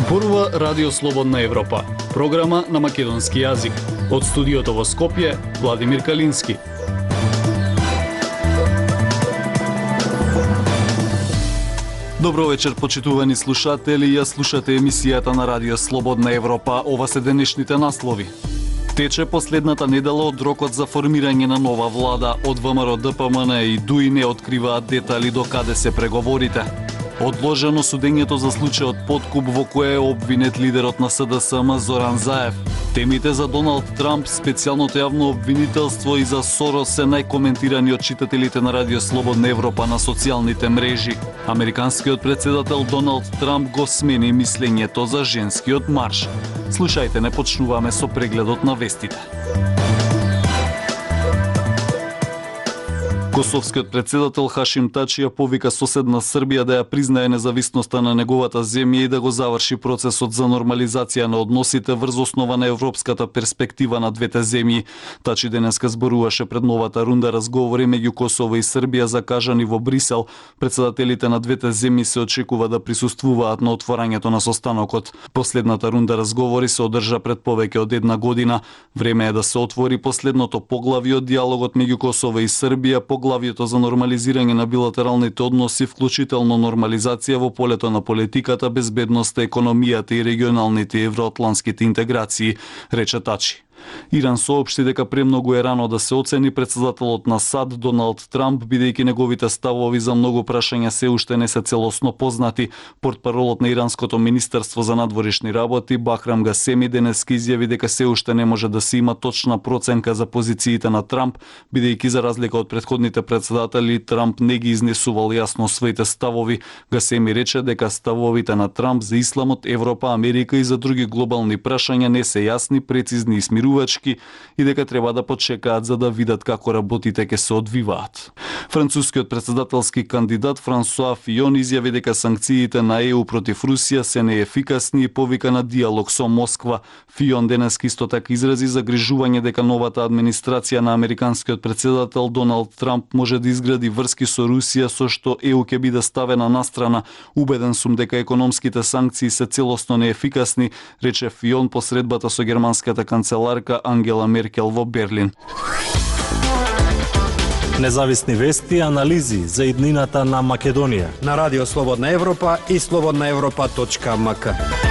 Зборува Радио Слободна Европа, програма на македонски јазик. Од студиото во Скопје, Владимир Калински. Добро вечер, почитувани слушатели. Ја слушате емисијата на Радио Слободна Европа. Ова се денешните наслови. Тече последната недела од рокот за формирање на нова влада. Од ВМРО, ДПМН и ДУИ не откриваат детали до каде се преговорите. Одложено судењето за случајот подкуп во кое е обвинет лидерот на СДСМ Зоран Заев. Темите за Доналд Трамп, специјалното јавно обвинителство и за Сорос се најкоментирани од читателите на Радио Слободна Европа на социјалните мрежи. Американскиот председател Доналд Трамп го смени мислењето за женскиот марш. Слушајте, не почнуваме со прегледот на вестите. Косовскиот председател Хашим Тачи ја повика соседна Србија да ја признае независноста на неговата земја и да го заврши процесот за нормализација на односите врз основа на европската перспектива на двете земји. Тачи денеска зборуваше пред новата рунда разговори меѓу Косово и Србија закажани во Брисел. Председателите на двете земји се очекува да присуствуваат на отворањето на состанокот. Последната рунда разговори се одржа пред повеќе од една година. Време е да се отвори последното поглавје од диалогот меѓу Косово и Србија, поглавјето за нормализирање на билатералните односи, вклучително нормализација во полето на политиката, безбедноста, економијата и регионалните евроатлантските интеграции, рече Тачи. Иран соопшти дека премногу е рано да се оцени председателот на САД Доналд Трамп, бидејќи неговите ставови за многу прашања се уште не се целосно познати. Портпаролот на Иранското министерство за надворешни работи Бахрам Гасеми денеска изјави дека се уште не може да се има точна проценка за позициите на Трамп, бидејќи за разлика од претходните председатели Трамп не ги изнесувал јасно своите ставови. Гасеми рече дека ставовите на Трамп за исламот, Европа, Америка и за други глобални прашања не се јасни, прецизни и смирувачки и дека треба да почекаат за да видат како работите ќе се одвиваат. Францускиот председателски кандидат Франсуа Фион изјави дека санкциите на ЕУ против Русија се неефикасни и повика на диалог со Москва. Фион денеска исто така изрази загрижување дека новата администрација на американскиот председател Доналд Трамп може да изгради врски со Русија со што ЕУ ќе биде ставена настрана. Убеден сум дека економските санкции се целосно неефикасни, рече Фион по средбата со германската канцеларка Ангела Меркел во Берлин. Независни вести и анализи за иднината на Македонија на Радио Слободна Европа и slobodnaevropa.mk.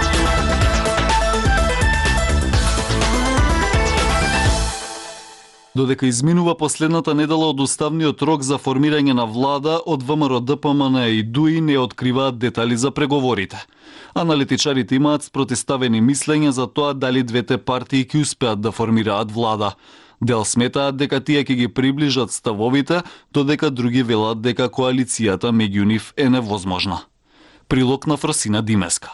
Додека изминува последната недела од уставниот рок за формирање на влада, од ВМРО, ДПМН и ДУИ не откриваат детали за преговорите. Аналитичарите имаат спротиставени мислења за тоа дали двете партии ќе успеат да формираат влада. Дел сметаат дека тие ќе ги приближат ставовите, додека други велат дека коалицијата меѓу нив е невозможна. Прилог на Фросина Димеска.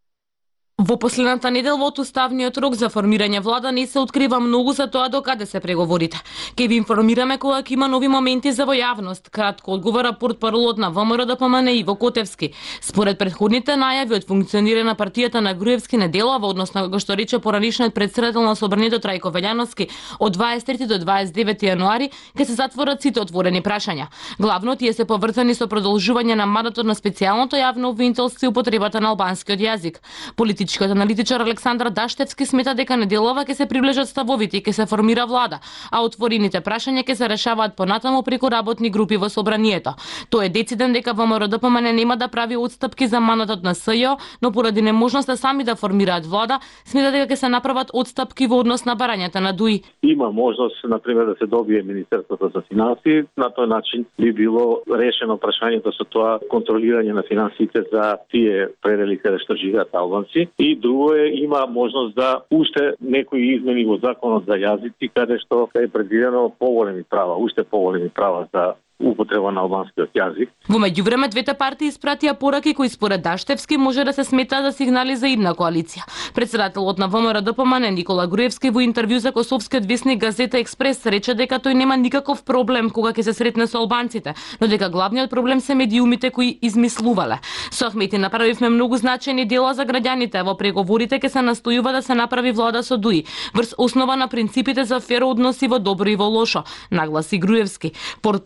Во последната недела од уставниот рок за формирање влада не се открива многу за тоа до каде се преговорите. Ке ви информираме кога ќе има нови моменти за во јавност, кратко одговора портпаролот на ВМРО, ДПМН Иво Котевски. Според претходните најави од функционирање на партијата на Груевски не делува, односно како што рече поранишниот председател на Собранието Трајко Велјановски, од 23 до 29 јануари ќе се затворат сите отворени прашања. Главно тие се поврзани со продолжување на мандатот на специјалното јавно обвинителство и употребата на албанскиот јазик. Политичкиот аналитичар Александар Даштевски смета дека неделова ќе се приближат ставовите и ќе се формира влада, а отворените прашања ќе се решаваат понатаму преку работни групи во Собранието. Тој е дециден дека ВМРО ДПМН нема да прави отстапки за мандатот на СЈО, но поради неможноста сами да формираат влада, смета дека ќе се направат отстапки во однос на барањата на ДУИ. Има можност, например, да се добие Министерството за финансии, на тој начин би било решено прашањето со тоа контролирање на финансиите за тие предели каде што живеат албанци. И друго е, има можност да уште некои измени во законот за јазици, каде што е предвидено поголеми права, уште поголеми права за употреба на албанскиот јазик. Во меѓувреме двете партии испратија пораки кои според Даштевски може да се сметаат за сигнали за идна коалиција. Председателот на ВМРО ДПМН Никола Груевски во интервју за косовскиот весник Газета Експрес рече дека тој нема никаков проблем кога ќе се сретне со албанците, но дека главниот проблем се медиумите кои измислувале. Со Ахмети направивме многу значајни дела за граѓаните, во преговорите ќе се настојува да се направи влада со ДУИ, врз основа на принципите за фер односи во добро и во лошо, нагласи Груевски. Портпаролот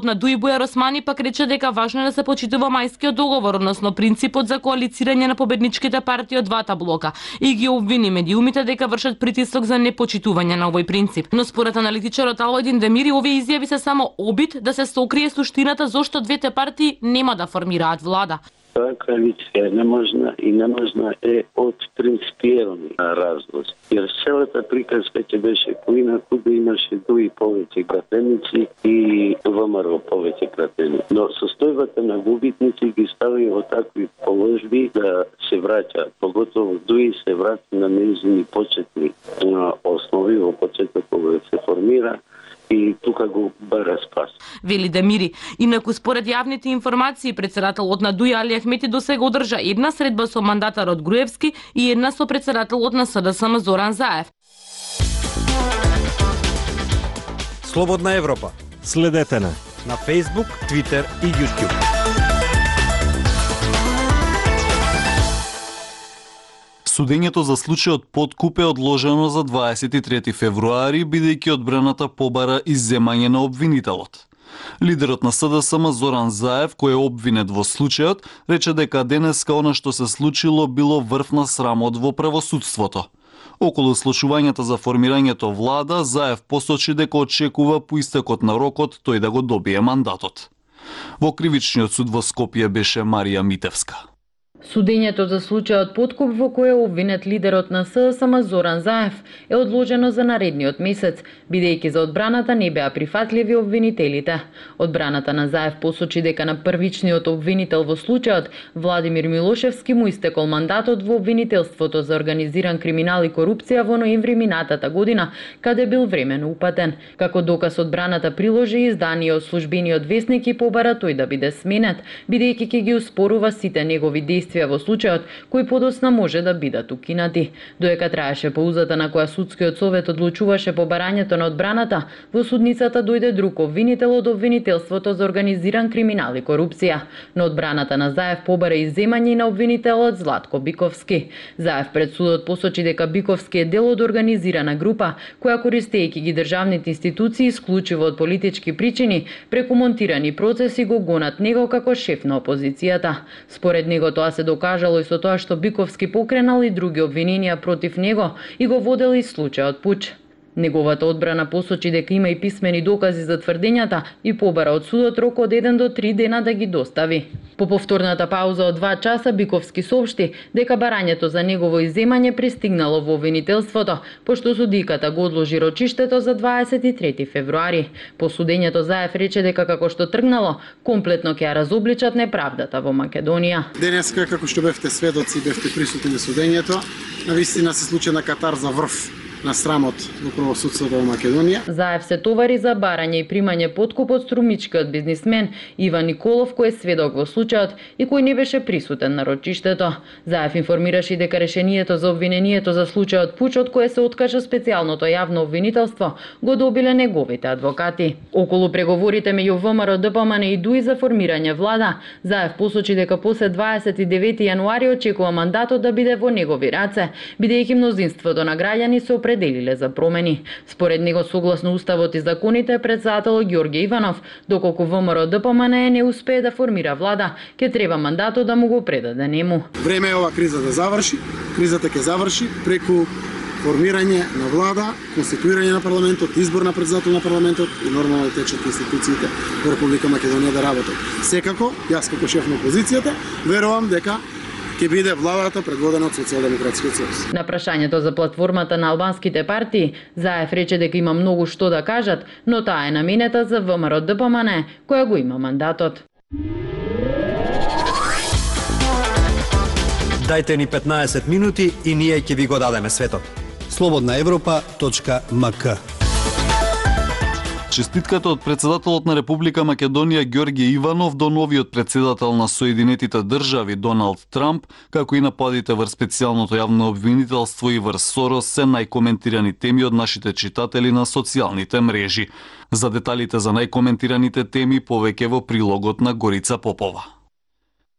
на ДУИ Бујар Османи пак рече дека важно е да се почитува мајскиот договор, односно принципот за коалицирање на победничките партии од двата блока и ги обвини медиумите дека вршат притисок за непочитување на овој принцип. Но според аналитичарот Алојдин Демири, овие изјави се само обид да се сокрие суштината зошто двете партии нема да формираат влада. Таа коалиција е неможна е од принципиелни разлози. Jer целата приказка ќе беше поинаку да имаше ДУИ повеќе пратеници и ВМРО повеќе пратеници. Но состојбата на губитници ги стави во такви положби да се враќаат. Поготово ДУИ се врати на нејзини почетни основи во почеток кога се формира и тука го бара спас. Вели Демири. Инаку според јавните информации, председателот на ДУИ Али Ахмети досега одржа една средба со мандатарот Груевски и една со председателот на СДСМ Зоран Заев. Слободна Европа. Следете на Facebook, Twitter и YouTube. Судењето за случајот подкуп е одложено за 23 февруари, бидејќи одбраната побара изземање на обвинителот. Лидерот на СДСМ Зоран Заев, кој е обвинет во случајот, рече дека денеска она што се случило било врв на срамот во правосудството. Околу слушувањата за формирањето влада, Заев посочи дека очекува по истекот на рокот тој да го добие мандатот. Во кривичниот суд во Скопје беше Марија Митевска. Судењето за случајот подкуп во кој е обвинет лидерот на СДСМ Зоран Заев е одложено за наредниот месец, бидејќи за одбраната не беа прифатливи обвинителите. Одбраната на Заев посочи дека на првичниот обвинител во случајот, Владимир Милошевски, му истекол мандатот во обвинителството за организиран криминал и корупција во ноември минатата година, каде бил времено упатен. Како доказ одбраната приложи издание од службениот весник и побара тој да биде сменет, бидејќи ќе ги успорува сите негови действија во случајот, кои подосна може да бидат укинати. Доека траеше паузата на која судскиот совет одлучуваше по барањето на одбраната, во судницата дојде друг обвинител од обвинителството за организиран криминал и корупција. Но одбраната на Заев побара изземање на обвинителот Златко Биковски. Заев пред судот посочи дека Биковски е дел од организирана група, која користејќи ги државните институции исклучиво од политички причини, преку монтирани процеси го гонат него како шеф на опозицијата. Според него тоа се докажало и со тоа што Биковски покренал и други обвиненија против него и го водел и случајот пуч. Неговата одбрана посочи дека има и писмени докази за тврдењата и побара од судот рок од 1 до 3 дена да ги достави. По повторната пауза од 2 часа Биковски соопшти дека барањето за негово изземање пристигнало во обвинителството, пошто судиката го одложи рочиштето за 23 февруари. По судењето Заев рече дека како што тргнало, комплетно ќе ја разобличат неправдата во Македонија. Денеска, како што бевте сведоци, бевте присутни на судењето, навистина се случи на Катар за врв на срамот во правосудството во Македонија. Заев се товари за барање и примање подкуп од струмичкиот бизнисмен Иван Николов, кој е сведок во случајот и кој не беше присутен на рочиштето. Заев информираше дека решението за обвинението за случајот пуч, од кое се откажа специјалното јавно обвинителство, го добиле неговите адвокати. Околу преговорите меѓу ВМРО, ДПМН и ДУИ за формирање влада, Заев посочи дека после 29 јануари очекува мандатот да биде во негови раце, бидејќи мнозинството на граѓани се определиле за промени. Според него, согласно уставот и законите, председателот Ѓорѓе Иванов, доколку ВМРО ДПМН не успее да формира влада, ќе треба мандатот да му го предаде нему. Време е ова криза да заврши. Кризата ќе заврши преку формирање на влада, конституирање на парламентот, избор на председател на парламентот и нормално да течат институциите во Република Македонија да работат. Секако, јас како шеф на опозицијата, верувам дека ќе биде владата предводена од Социјалдемократскиот сојуз. На прашањето за платформата на албанските партии, Заев рече дека има многу што да кажат, но таа е наменета за ВМРО ДПМН, која го има мандатот. Дајте ни 15 минути и ние ќе ви го дадеме светот. slobodnaevropa.mk. Честитката од председателот на Република Македонија Ѓорѓе Иванов до новиот председател на Соединетите држави Доналд Трамп, како и нападите врз специјалното јавно обвинителство и врз Сорос се најкоментирани теми од нашите читатели на социјалните мрежи. За деталите за најкоментираните теми повеќе во прилогот на Горица Попова.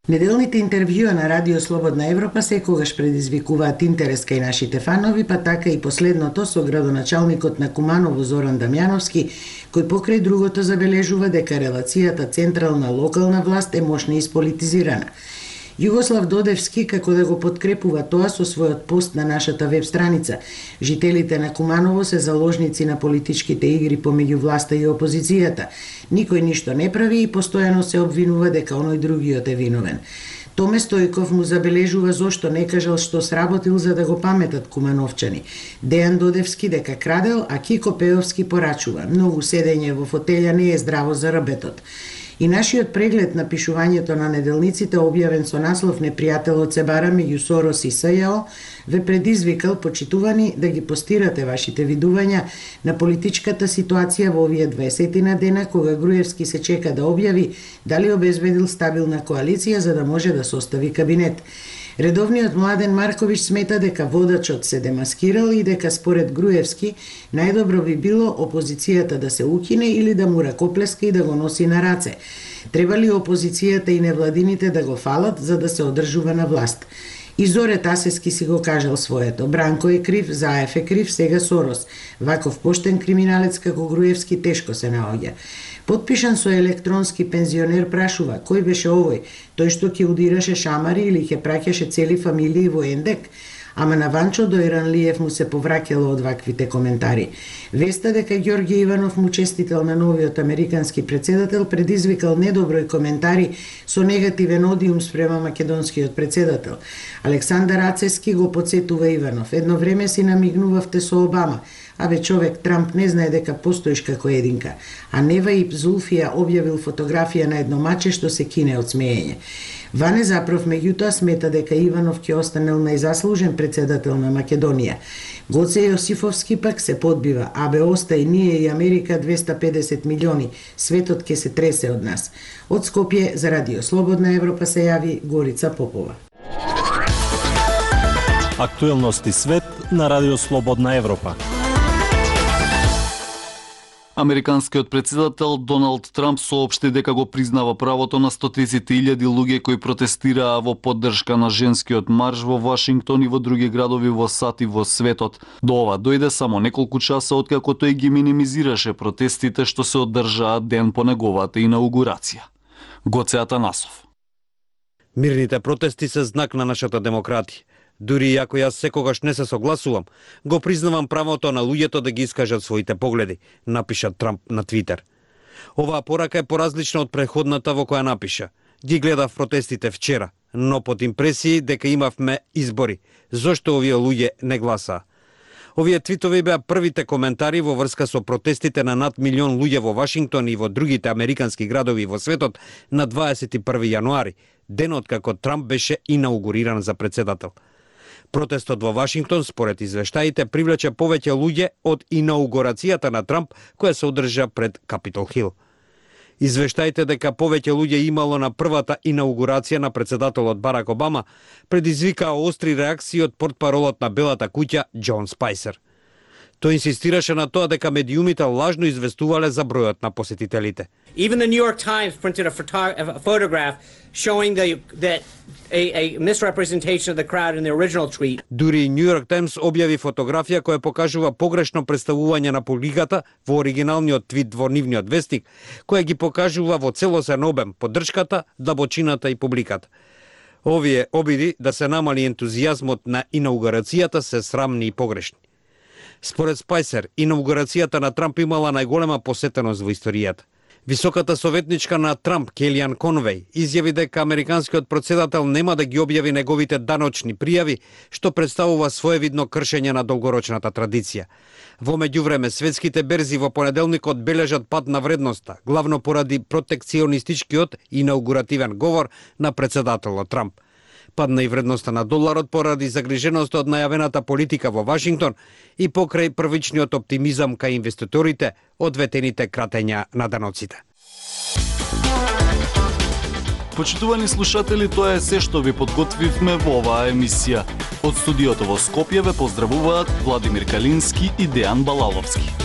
Неделните интервјуа на Радио Слободна Европа секогаш предизвикуваат интерес кај нашите фанови, па така и последното со градоначалникот на Куманово Зоран Дамјановски, кој покрај другото забележува дека релацијата централна-локална власт е мощно исполитизирана. Југослав Додевски како да го подкрепува тоа со својот пост на нашата веб страница. Жителите на Куманово се заложници на политичките игри помеѓу власта и опозицијата. Никој ништо не прави и постојано се обвинува дека оној другиот е виновен. Томе Стојков му забележува зошто не кажал што сработил за да го паметат кумановчани. Дејан Додевски дека крадел, а Кико Пеовски порачува. Многу седење во фотелја не е здраво за рабетот. И нашиот преглед на пишувањето на неделниците, објавен со наслов Непријателот се бара меѓу Сорос и СЈО, ве предизвикал, почитувани, да ги постирате вашите видувања на политичката ситуација во овие 20 дена, кога Груевски се чека да објави дали обезбедил стабилна коалиција за да може да состави кабинет. Редовниот Младен Марковиќ смета дека водачот се демаскирал и дека според Груевски најдобро би било опозицијата да се укине или да му ракоплеска и да го носи на раце. Треба ли опозицијата и невладините да го фалат за да се одржува на власт? И Зоре Тасески си го кажал своето. Бранко е крив, Заев е крив, сега Сорос. Ваков поштен криминалец како Груевски тешко се наоѓа. Подпишан со електронски пензионер прашува, кој беше овој? Тој што ќе удираше шамари или ќе праќаше цели фамилии во Ендек? Ама на Ванчо Дојранлиев му се повраќало од ваквите коментари. Веста дека Ѓорѓе Иванов му честител на новиот американски председател предизвикал недоброј коментари со негативен одиум спрема македонскиот председател. Александар Ацески го подсетува Иванов. Едно време си намигнувавте со Обама, абе човек Трамп не знае дека постоиш како единка. А Нева и Зулфија објавил фотографија на едно маче што се кине од смеење. Ване Запров меѓутоа смета дека Иванов ќе останел најзаслужен председател на Македонија. Гоце Јосифовски пак се подбива, абе остај ние и Америка 250 милиони, светот ќе се тресе од нас. Од Скопје за Радио Слободна Европа се јави Горица Попова. Актуелности свет на Радио Слободна Европа. Американскиот председател Доналд Трамп соопшти дека го признава правото на стотиците илјади луѓе кои протестираа во поддршка на женскиот марш во Вашингтон и во други градови во САД и во светот. До ова дојде само неколку часа откако тој ги минимизираше протестите што се одржаа ден по неговата инаугурација. Гоце Атанасов. Мирните протести се знак на нашата демократија. Дури и ако јас секогаш не се согласувам, го признавам правото на луѓето да ги искажат своите погледи, напиша Трамп на Твитер. Оваа порака е поразлична од претходната во која напиша. Ги гледав протестите вчера, но под импресии дека имавме избори. Зошто овие луѓе не гласаа? Овие твитови беа првите коментари во врска со протестите на над милион луѓе во Вашингтон и во другите американски градови во светот на 21 јануари, денот како Трамп беше инаугуриран за председател. Протестот во Вашингтон, според извештаите, привлече повеќе луѓе од инаугурацијата на Трамп, која се одржа пред Капитол Хил. Извештаите дека повеќе луѓе имало на првата инаугурација на председателот Барак Обама предизвикаа остри реакции од портпаролот на Белата куќа Џон Спајсер. Тој инсистираше на тоа дека медиумите лажно известувале за бројот на посетителите. Even the New York Times printed a photograph showing that a misrepresentation of the crowd in the original tweet. Дури New York Times објави фотографија која покажува погрешно представување на публиката во оригиналниот твит во нивниот вестник, која ги покажува во целосен обем поддршката, длабочината и публиката. Овие обиди да се намали ентузијазмот на инаугурацијата се срамни и погрешни. Според Спајсер, инаугурацијата на Трамп имала најголема посетеност во историјата. Високата советничка на Трамп, Келијан Конвеј, изјави дека американскиот председател нема да ги објави неговите даночни пријави, што представува своевидно кршење на долгорочната традиција. Во меѓувреме, светските берзи во понеделникот бележат пад на вредноста, главно поради протекционистичкиот инаугуративен говор на председателот Трамп. Падна и вредноста на доларот поради загриженост од најавената политика во Вашингтон и покрај првичниот оптимизам кај инвеститорите од ветените кратења на даноците. Почитувани слушатели, тоа е се што ви подготвивме во оваа емисија. Од студиото во Скопје ве поздравуваат Владимир Калински и Дејан Балаловски.